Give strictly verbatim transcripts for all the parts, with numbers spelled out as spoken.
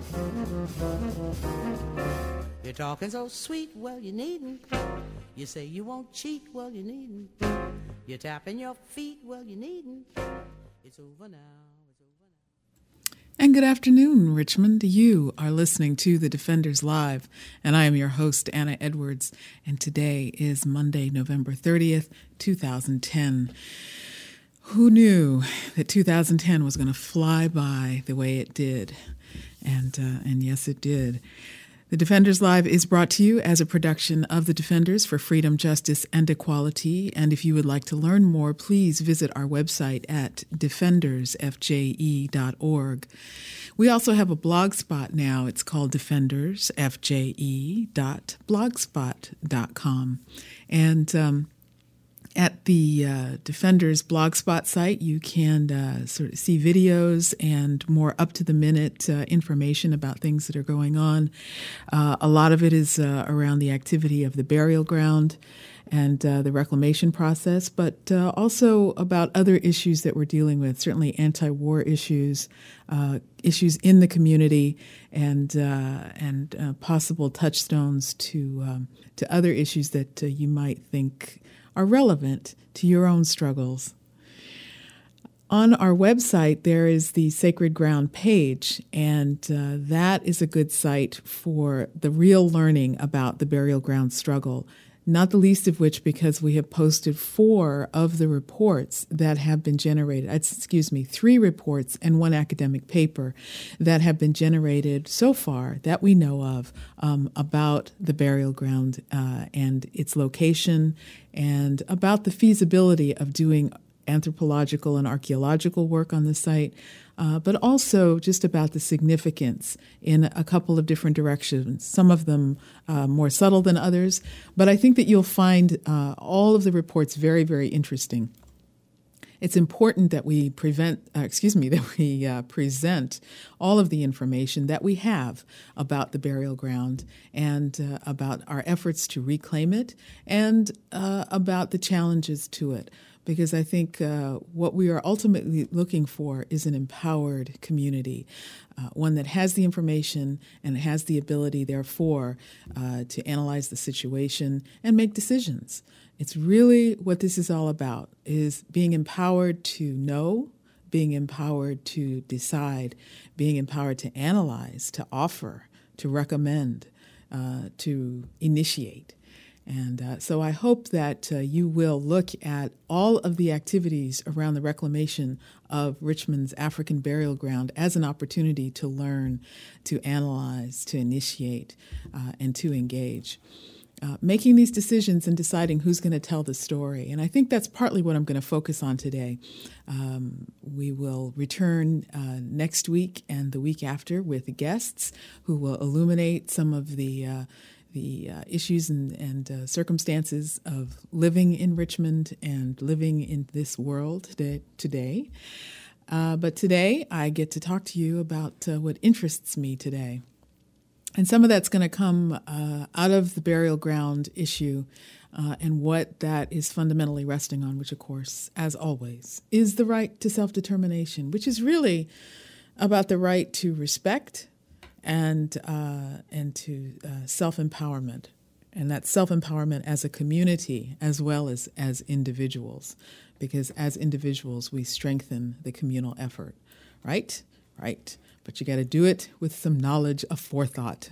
You're talking so sweet, well, you needn't. You say you won't cheat, well, you needn't. You're tapping your feet, well, you needn't. It's over now. It's over now. And good afternoon, Richmond. You are listening to The Defenders Live, and I am your host, Anna Edwards, and today is Monday, November thirtieth, twenty ten. Who knew that two thousand ten was going to fly by the way it did? And, uh, and yes, it did. The Defenders Live is brought to you as a production of the Defenders for Freedom, Justice, and Equality. And if you would like to learn more, please visit our website at defenders f j e dot org. We also have a blog spot now. It's called defenders f j e dot blogspot dot com. And um, at the uh, Defenders Blogspot site, you can uh, sort of see videos and more up-to-the-minute uh, information about things that are going on. Uh, a lot of it is uh, around the activity of the burial ground and uh, the reclamation process, but uh, also about other issues that we're dealing with, certainly anti-war issues, uh, issues in the community, and uh, and uh, possible touchstones to um, to other issues that uh, you might think are relevant to your own struggles. On our website, there is the Sacred Ground page, and uh, that is a good site for the real learning about the burial ground struggle, not the least of which because we have posted four of the reports that have been generated, excuse me, three reports and one academic paper that have been generated so far that we know of um, about the burial ground uh, and its location, and about the feasibility of doing anthropological and archaeological work on the site, uh, but also just about the significance in a couple of different directions, some of them uh, more subtle than others. But I think that you'll find uh, all of the reports very, very interesting. It's important that we prevent, uh, excuse me, that we uh, present all of the information that we have about the burial ground and uh, about our efforts to reclaim it and uh, about the challenges to it. Because I think uh, what we are ultimately looking for is an empowered community, uh, one that has the information and has the ability, therefore, uh, to analyze the situation and make decisions. It's really what this is all about, is being empowered to know, being empowered to decide, being empowered to analyze, to offer, to recommend, uh, to initiate. And uh, so I hope that uh, you will look at all of the activities around the reclamation of Richmond's African burial ground as an opportunity to learn, to analyze, to initiate, uh, and to engage. Uh, making these decisions and deciding who's going to tell the story. And I think that's partly what I'm going to focus on today. Um, we will return uh, next week and the week after with guests who will illuminate some of the uh, the uh, issues and, and uh, circumstances of living in Richmond and living in this world today. today. Uh, but today, I get to talk to you about uh, what interests me today. And some of that's going to come uh, out of the burial ground issue uh, and what that is fundamentally resting on, which, of course, as always, is the right to self-determination, which is really about the right to respect and uh, and to uh, self-empowerment, and that self-empowerment as a community as well as as individuals, because as individuals we strengthen the communal effort, right? Right. But you got to do it with some knowledge of forethought.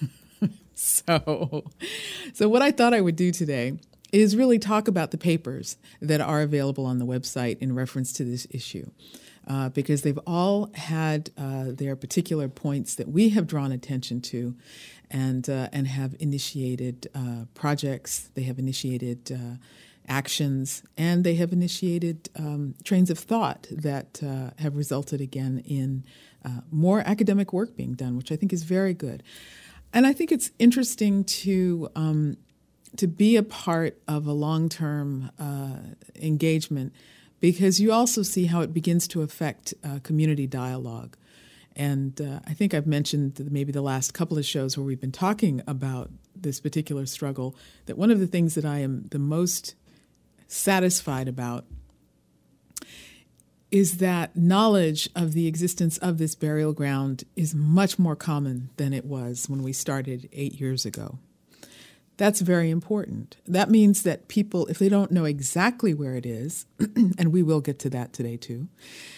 so, so what I thought I would do today is really talk about the papers that are available on the website in reference to this issue. Uh, because they've all had uh, their particular points that we have drawn attention to and uh, and have initiated uh, projects, they have initiated uh, actions, and they have initiated um, trains of thought that uh, have resulted again in uh, more academic work being done, which I think is very good. And I think it's interesting to um, to be a part of a long-term uh, engagement, because you also see how it begins to affect uh, community dialogue. And uh, I think I've mentioned maybe the last couple of shows where we've been talking about this particular struggle, that one of the things that I am the most satisfied about is that knowledge of the existence of this burial ground is much more common than it was when we started eight years ago. That's very important. That means that people, if they don't know exactly where it is, and we will get to that today too,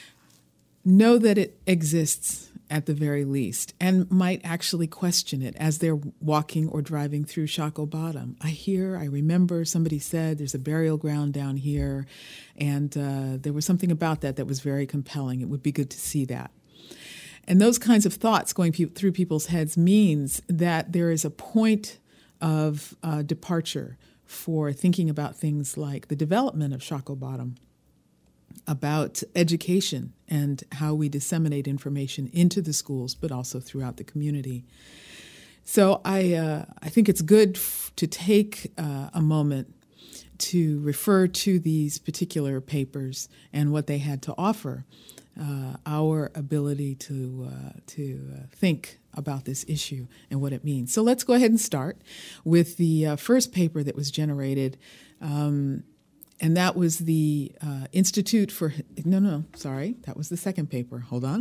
know that it exists at the very least and might actually question it as they're walking or driving through Shockoe Bottom. I hear, I remember somebody said there's a burial ground down here, and uh, there was something about that that was very compelling. It would be good to see that. And those kinds of thoughts going pe- through people's heads means that there is a point of uh, departure for thinking about things like the development of Shockoe Bottom, about education and how we disseminate information into the schools, but also throughout the community. So I uh, I think it's good f- to take uh, a moment to refer to these particular papers and what they had to offer, uh, our ability to uh, to uh, think about this issue and what it means. So let's go ahead and start with the uh, first paper that was generated. Um, And that was the uh, Institute for, no, no, sorry, that was the second paper. Hold on.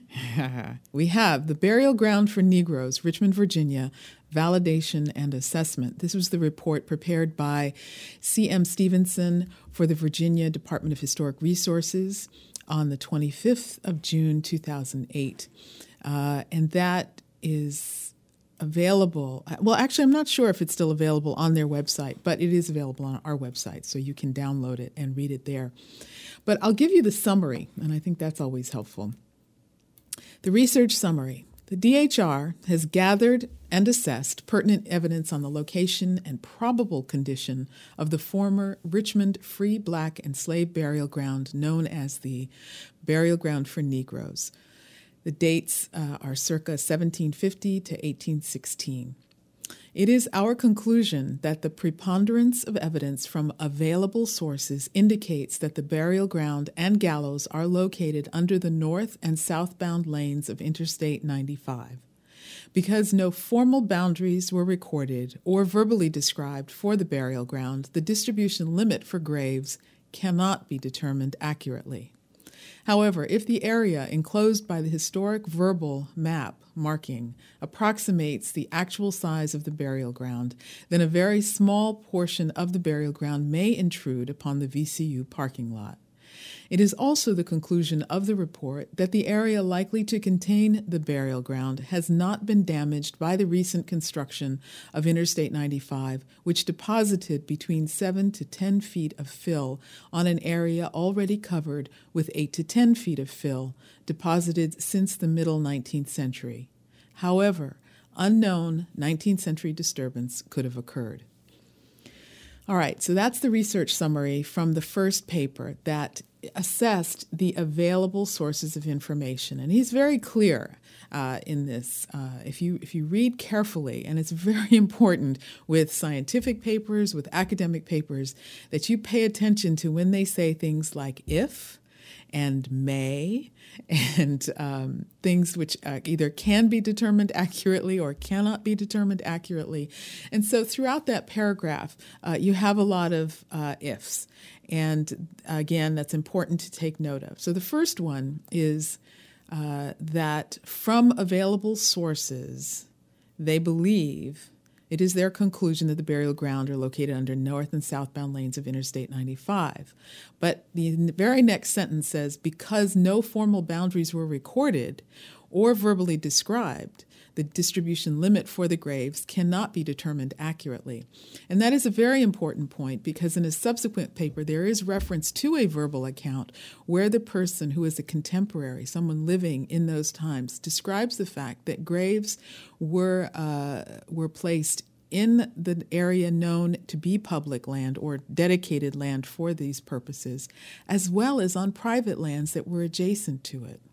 We have The Burial Ground for Negroes, Richmond, Virginia, Validation and Assessment. This was the report prepared by C M Stevenson for the Virginia Department of Historic Resources on the twenty-fifth of June, two thousand eight. Uh, and that is available. Well, actually, I'm not sure if it's still available on their website, but it is available on our website, so you can download it and read it there. But I'll give you the summary, and I think that's always helpful. The research summary. The D H R has gathered and assessed pertinent evidence on the location and probable condition of the former Richmond Free Black and Slave Burial Ground known as the Burial Ground for Negroes. The dates uh, are circa seventeen fifty to eighteen sixteen. It is our conclusion that the preponderance of evidence from available sources indicates that the burial ground and gallows are located under the north and southbound lanes of Interstate ninety-five. Because no formal boundaries were recorded or verbally described for the burial ground, the distribution limit for graves cannot be determined accurately. However, if the area enclosed by the historic verbal map marking approximates the actual size of the burial ground, then a very small portion of the burial ground may intrude upon the V C U parking lot. It is also the conclusion of the report that the area likely to contain the burial ground has not been damaged by the recent construction of Interstate ninety-five, which deposited between seven to ten feet of fill on an area already covered with eight to ten feet of fill deposited since the middle nineteenth century. However, unknown nineteenth century disturbance could have occurred. All right, so that's the research summary from the first paper that assessed the available sources of information. And he's very clear uh, in this. Uh, if you if you read carefully, and it's very important with scientific papers, with academic papers, that you pay attention to when they say things like if and may, and um, things which uh, either can be determined accurately or cannot be determined accurately. And so throughout that paragraph, uh, you have a lot of uh, ifs. And again, that's important to take note of. So the first one is uh, that from available sources, they believe it is their conclusion that the burial ground are located under north and southbound lanes of Interstate ninety-five. But the very next sentence says, because no formal boundaries were recorded or verbally described, the distribution limit for the graves cannot be determined accurately. And that is a very important point because in a subsequent paper, there is reference to a verbal account where the person who is a contemporary, someone living in those times, describes the fact that graves were uh, were placed in the area known to be public land or dedicated land for these purposes, as well as on private lands that were adjacent to it.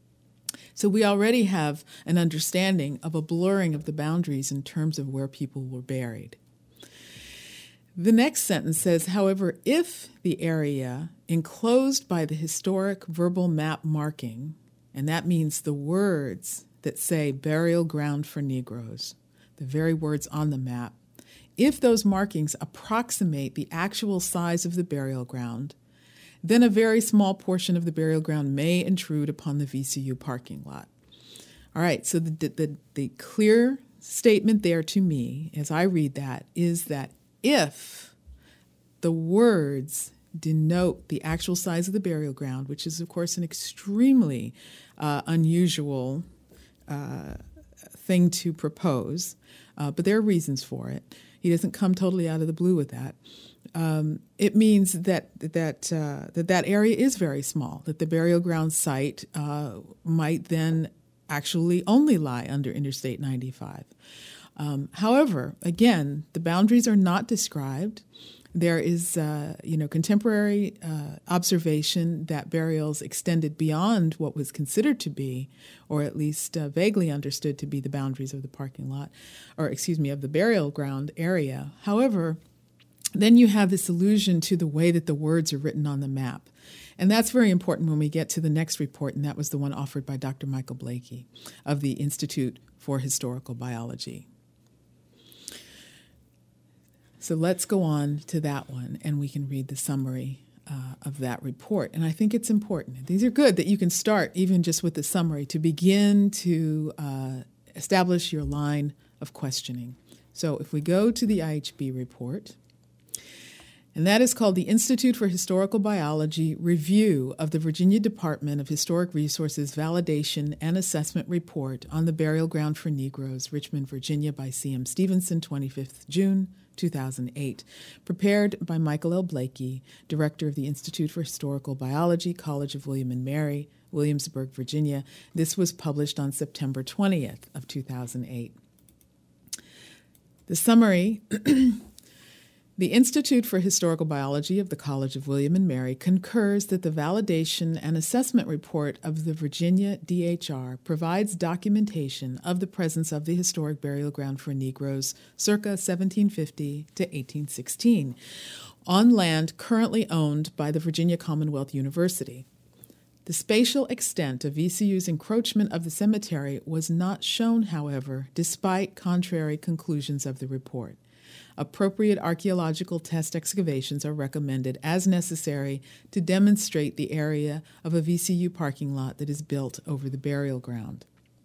So we already have an understanding of a blurring of the boundaries in terms of where people were buried. The next sentence says, however, if the area enclosed by the historic verbal map marking, and that means the words that say burial ground for Negroes, the very words on the map, if those markings approximate the actual size of the burial ground, then a very small portion of the burial ground may intrude upon the V C U parking lot. All right, so the, the, the clear statement there to me, as I read that, is that if the words denote the actual size of the burial ground, which is, of course, an extremely uh, unusual uh, thing to propose, uh, but there are reasons for it. He doesn't come totally out of the blue with that. Um, it means that that uh, that that area is very small, that the burial ground site uh, might then actually only lie under Interstate ninety-five. Um, however, again, the boundaries are not described. There is, uh, you know, contemporary uh, observation that burials extended beyond what was considered to be, or at least uh, vaguely understood to be, the boundaries of the parking lot, or excuse me, of the burial ground area. However, then you have this allusion to the way that the words are written on the map. And that's very important when we get to the next report, and that was the one offered by Doctor Michael Blakey of the Institute for Historical Biology. So let's go on to that one, and we can read the summary uh, of that report. And I think it's important. These are good that you can start even just with the summary to begin to uh, establish your line of questioning. So if we go to the I H B report, and that is called the Institute for Historical Biology Review of the Virginia Department of Historic Resources Validation and Assessment Report on the Burial Ground for Negroes, Richmond, Virginia, by C M Stevenson, twenty-fifth of June, two thousand eight, prepared by Michael L. Blakey, Director of the Institute for Historical Biology, College of William and Mary, Williamsburg, Virginia. This was published on September twentieth of two thousand eight. The summary. The Institute for Historical Biology of the College of William and Mary concurs that the validation and assessment report of the Virginia D H R provides documentation of the presence of the historic burial ground for Negroes circa seventeen fifty to eighteen sixteen on land currently owned by the Virginia Commonwealth University. The spatial extent of V C U's encroachment of the cemetery was not shown, however, despite contrary conclusions of the report. Appropriate archaeological test excavations are recommended as necessary to demonstrate the area of a V C U parking lot that is built over the burial ground.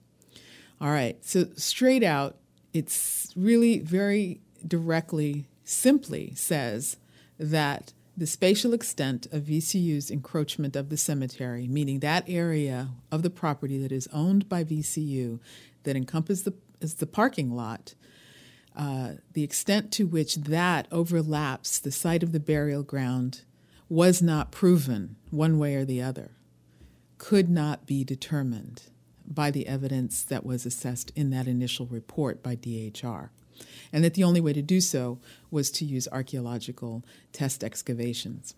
All right, so straight out, it's really very directly, simply says that the spatial extent of V C U's encroachment of the cemetery, meaning that area of the property that is owned by V C U that encompasses the, is the parking lot, Uh, the extent to which that overlaps the site of the burial ground was not proven one way or the other, could not be determined by the evidence that was assessed in that initial report by D H R, and that the only way to do so was to use archaeological test excavations.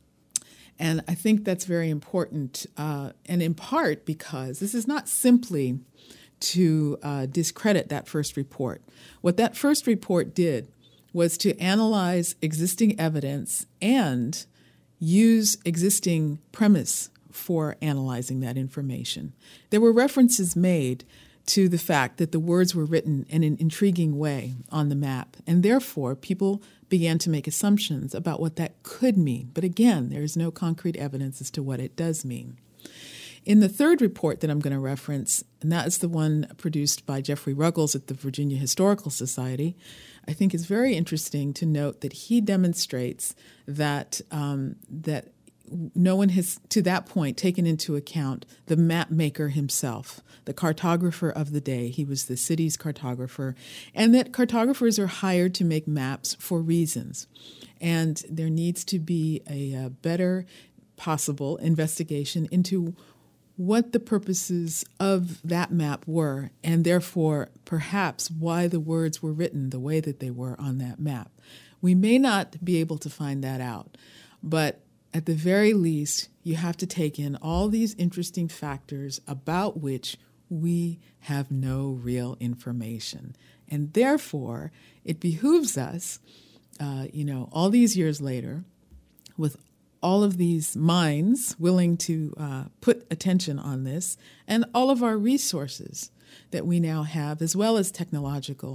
And I think that's very important, uh, and in part because this is not simply to uh, discredit that first report. What that first report did was to analyze existing evidence and use existing premise for analyzing that information. There were references made to the fact that the words were written in an intriguing way on the map, and therefore people began to make assumptions about what that could mean. But again, there is no concrete evidence as to what it does mean. In the third report that I'm going to reference, and that is the one produced by Jeffrey Ruggles at the Virginia Historical Society, I think it's very interesting to note that he demonstrates that um, that no one has, to that point, taken into account the map maker himself, the cartographer of the day. He was the city's cartographer, and that cartographers are hired to make maps for reasons. And there needs to be a, a better possible investigation into what the purposes of that map were, and therefore perhaps why the words were written the way that they were on that map. We may not be able to find that out, but at the very least, you have to take in all these interesting factors about which we have no real information. And therefore, it behooves us, uh, you know, all these years later, with all of these minds willing to uh, put attention on this, and all of our resources that we now have, as well as technological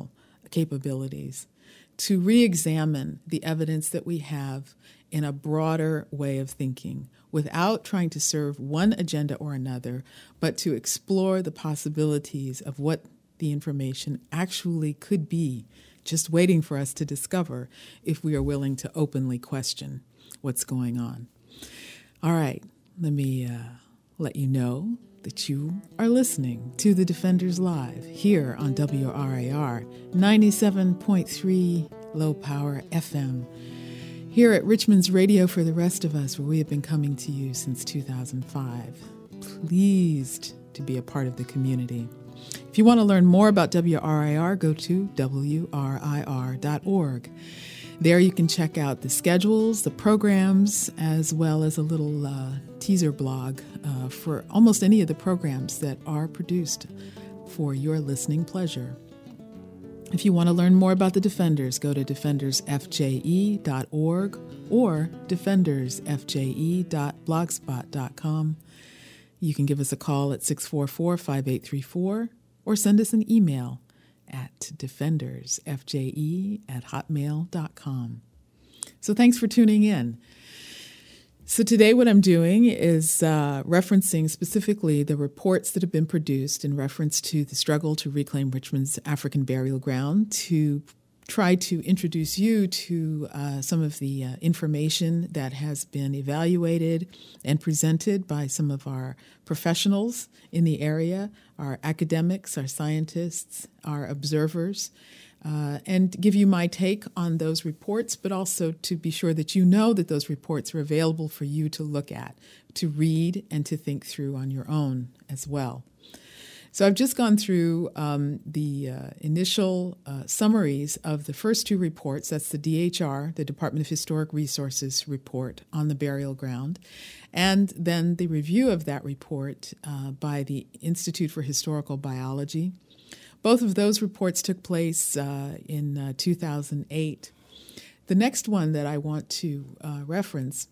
capabilities, to re-examine the evidence that we have in a broader way of thinking, without trying to serve one agenda or another, but to explore the possibilities of what the information actually could be, just waiting for us to discover if we are willing to openly question what's going on. All right, let me uh, let you know that you are listening to The Defenders Live here on W R A R ninety-seven point three Low Power F M, here at Richmond's Radio for the Rest of Us, where we have been coming to you since two thousand five. Pleased to be a part of the community. If you want to learn more about W R I R, go to W R I R dot org. There you can check out the schedules, the programs, as well as a little uh, teaser blog uh, for almost any of the programs that are produced for your listening pleasure. If you want to learn more about the Defenders, go to defenders f j e dot org or defenders f j e dot blogspot dot com. You can give us a call at six four four, five eight three four or send us an email at defenders f j e at hotmail dot com. So thanks for tuning in. So today what I'm doing is uh, referencing specifically the reports that have been produced in reference to the struggle to reclaim Richmond's African burial ground, to try to introduce you to uh, some of the uh, information that has been evaluated and presented by some of our professionals in the area, our academics, our scientists, our observers, uh, and give you my take on those reports, but also to be sure that you know that those reports are available for you to look at, to read, and to think through on your own as well. So I've just gone through um, the uh, initial uh, summaries of the first two reports. That's the D H R, the Department of Historic Resources report on the burial ground, and then the review of that report uh, by the Institute for Historical Biology. Both of those reports took place uh, in uh, two thousand eight. The next one that I want to uh, reference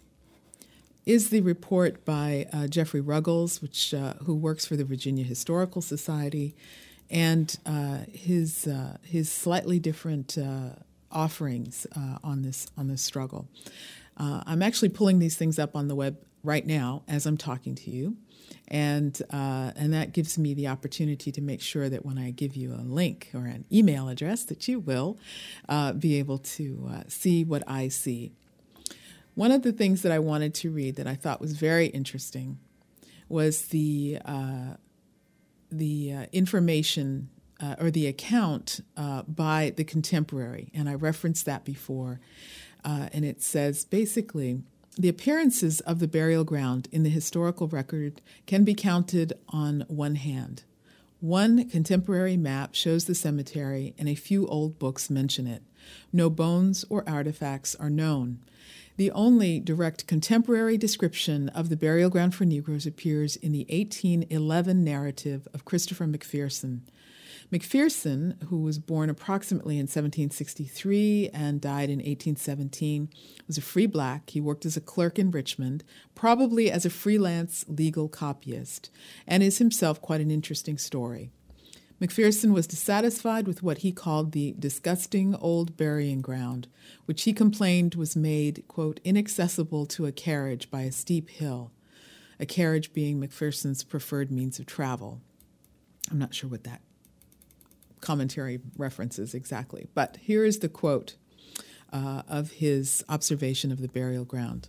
is the report by uh, Jeffrey Ruggles, which uh, who works for the Virginia Historical Society, and uh, his uh, his slightly different uh, offerings uh, on this on this struggle. Uh, I'm actually pulling these things up on the web right now as I'm talking to you, and uh, and that gives me the opportunity to make sure that when I give you a link or an email address, that you will uh, be able to uh, see what I see. One of the things that I wanted to read that I thought was very interesting was the uh, the uh, information uh, or the account uh, by the Contemporary, and I referenced that before. Uh, and it says basically, the appearances of the burial ground in the historical record can be counted on one hand. One contemporary map shows the cemetery, and a few old books mention it. No bones or artifacts are known. The only direct contemporary description of the burial ground for Negroes appears in the eighteen eleven narrative of Christopher McPherson. McPherson, who was born approximately in seventeen sixty-three and died in eighteen seventeen, was a free black. He worked as a clerk in Richmond, probably as a freelance legal copyist, and is himself quite an interesting story. McPherson was dissatisfied with what he called the disgusting old burying ground, which he complained was made, quote, inaccessible to a carriage by a steep hill, a carriage being McPherson's preferred means of travel. I'm not sure what that commentary references exactly, but here is the quote uh, of his observation of the burial ground.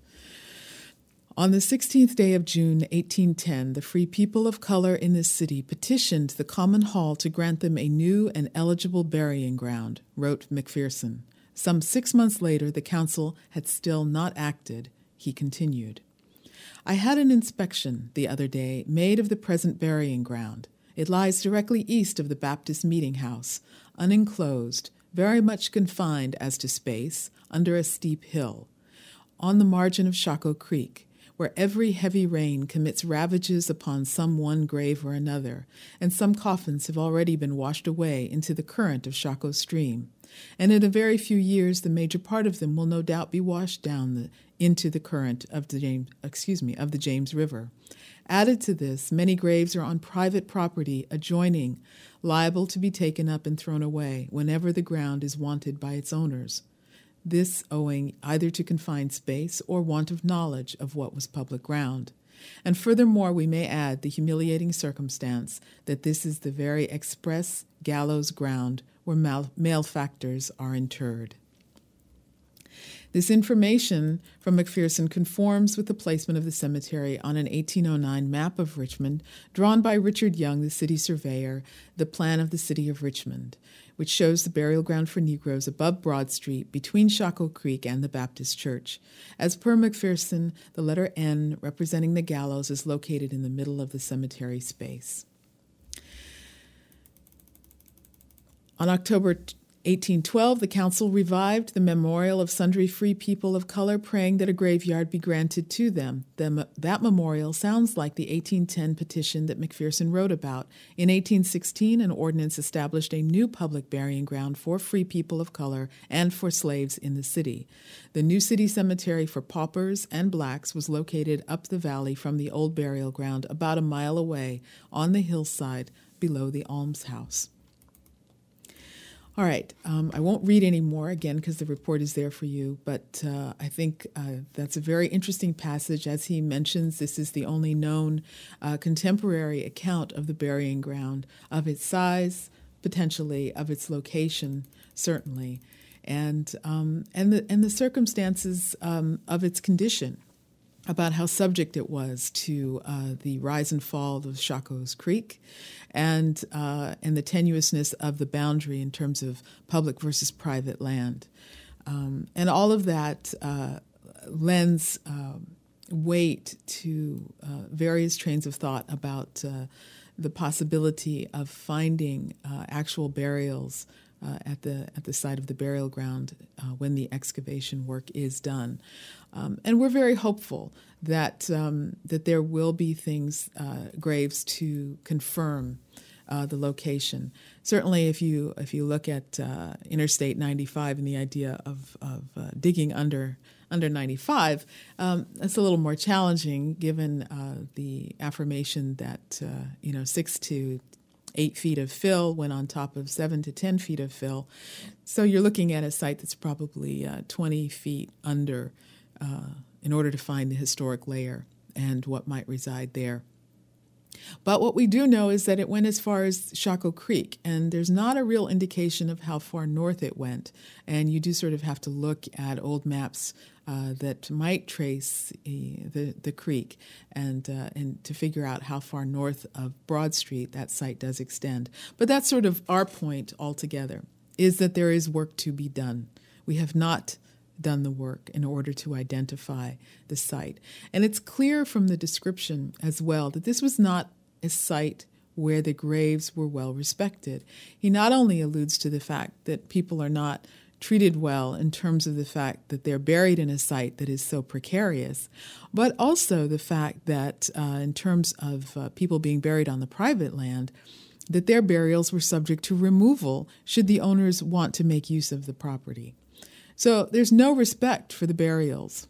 On the sixteenth day of June, eighteen ten, the free people of color in this city petitioned the Common Hall to grant them a new and eligible burying ground, wrote McPherson. Some six months later, the council had still not acted. He continued. I had an inspection the other day made of the present burying ground. It lies directly east of the Baptist Meeting House, unenclosed, very much confined as to space, under a steep hill, on the margin of Shockoe Creek, where every heavy rain commits ravages upon some one grave or another, and some coffins have already been washed away into the current of Shockoe Stream, and in a very few years the major part of them will no doubt be washed down the, into the current of the James, excuse me, of the James River. Added to this, many graves are on private property adjoining, liable to be taken up and thrown away whenever the ground is wanted by its owners, this owing either to confined space or want of knowledge of what was public ground. And furthermore, we may add the humiliating circumstance that this is the very express gallows ground where mal- malefactors are interred. This information from McPherson conforms with the placement of the cemetery on an eighteen oh nine map of Richmond drawn by Richard Young, the city surveyor, the plan of the city of Richmond, which shows the burial ground for Negroes above Broad Street between Shockoe Creek and the Baptist Church. As per McPherson, the letter N representing the gallows is located in the middle of the cemetery space. On October eighteen twelve, the council revived the memorial of sundry free people of color, praying that a graveyard be granted to them. The, that memorial sounds like the eighteen ten petition that McPherson wrote about. In eighteen sixteen, an ordinance established a new public burying ground for free people of color and for slaves in the city. The new city cemetery for paupers and blacks was located up the valley from the old burial ground about a mile away on the hillside below the almshouse. All right, um, I won't read any more, again, because the report is there for you, but uh, I think uh, that's a very interesting passage. As he mentions, this is the only known uh, contemporary account of the burying ground, of its size, potentially, of its location, certainly, and um, and the and the circumstances um, of its condition, about how subject it was to uh, the rise and fall of Shockoe Creek, and uh, and the tenuousness of the boundary in terms of public versus private land. Um, and all of that uh, lends um, weight to uh, various trains of thought about uh, the possibility of finding uh, actual burials Uh, at the at the site of the burial ground uh, when the excavation work is done, um, and we're very hopeful that um, that there will be things, uh, graves to confirm uh, the location. Certainly, if you if you look at uh, Interstate ninety-five and the idea of of uh, digging under under ninety-five, um, it's a little more challenging given uh, the affirmation that uh, you know six to eight feet of fill went on top of seven to ten feet of fill. So you're looking at a site that's probably uh, twenty feet under uh, in order to find the historic layer and what might reside there. But what we do know is that it went as far as Shockoe Creek, and there's not a real indication of how far north it went. And you do sort of have to look at old maps uh, that might trace uh, the the creek, and uh, and to figure out how far north of Broad Street that site does extend. But that's sort of our point altogether, is that there is work to be done. We have not done the work in order to identify the site. And it's clear from the description as well that this was not a site where the graves were well respected. He not only alludes to the fact that people are not treated well in terms of the fact that they're buried in a site that is so precarious, but also the fact that uh, in terms of uh, people being buried on the private land, that their burials were subject to removal should the owners want to make use of the property. So there's no respect for the burials.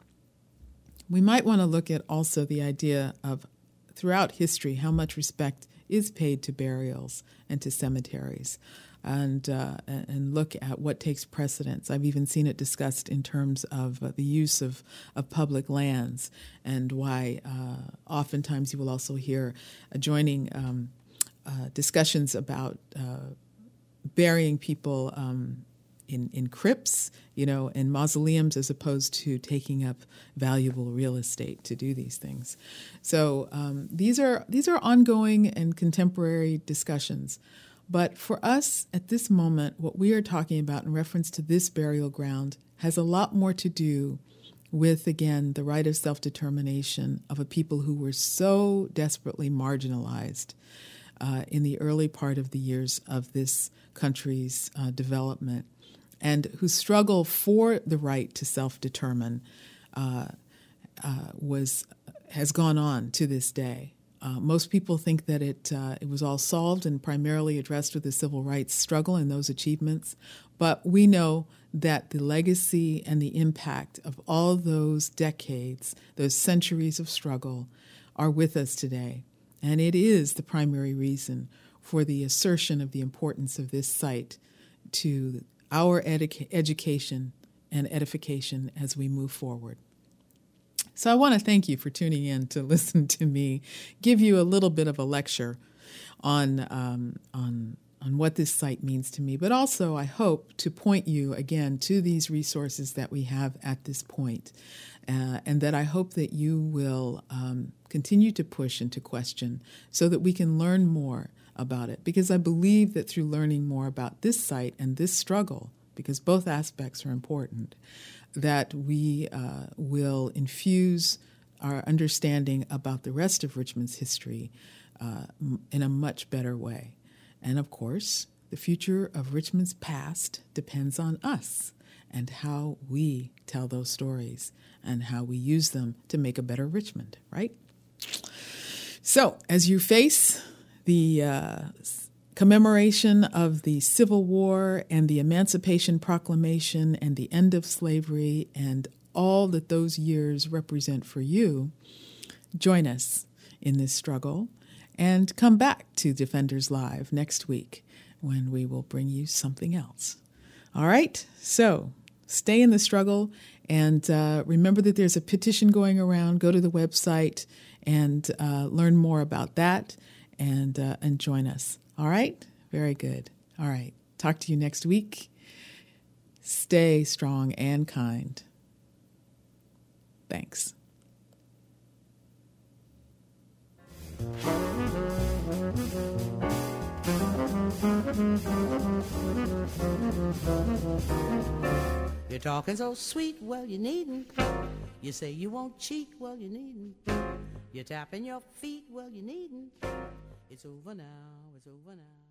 We might want to look at also the idea of, throughout history, how much respect is paid to burials and to cemeteries, and uh, and look at what takes precedence. I've even seen it discussed in terms of uh, the use of, of public lands, and why uh, oftentimes you will also hear adjoining um, uh, discussions about uh, burying people um, in, in crypts, you know, in mausoleums, as opposed to taking up valuable real estate to do these things. So um, these are these are ongoing and contemporary discussions. But for us at this moment, what we are talking about in reference to this burial ground has a lot more to do with, again, the right of self-determination of a people who were so desperately marginalized uh, in the early part of the years of this country's uh, development, and whose struggle for the right to self-determine uh, uh, was has gone on to this day. Uh, most people think that it uh, it was all solved and primarily addressed with the civil rights struggle and those achievements, but we know that the legacy and the impact of all those decades, those centuries of struggle, are with us today, and it is the primary reason for the assertion of the importance of this site to our edu- education and edification as we move forward. So I want to thank you for tuning in to listen to me give you a little bit of a lecture on um, on on what this site means to me, but also I hope to point you again to these resources that we have at this point, uh, and that I hope that you will um, continue to push and to question so that we can learn more about it, because I believe that through learning more about this site and this struggle, because both aspects are important, that we uh, will infuse our understanding about the rest of Richmond's history uh, in a much better way. And of course, the future of Richmond's past depends on us and how we tell those stories and how we use them to make a better Richmond, right? So, as you face the uh, commemoration of the Civil War and the Emancipation Proclamation and the end of slavery and all that those years represent for you, join us in this struggle and come back to Defenders Live next week when we will bring you something else. All right? So stay in the struggle and uh, remember that there's a petition going around. Go to the website and uh, learn more about that and, uh, and join us. All right? Very good. All right. Talk to you next week. Stay strong and kind. Thanks. You're talking so sweet, well, you needn't. You say you won't cheat, well, you needn't. You're tapping your feet, well, you needn't. It's over now, it's over now.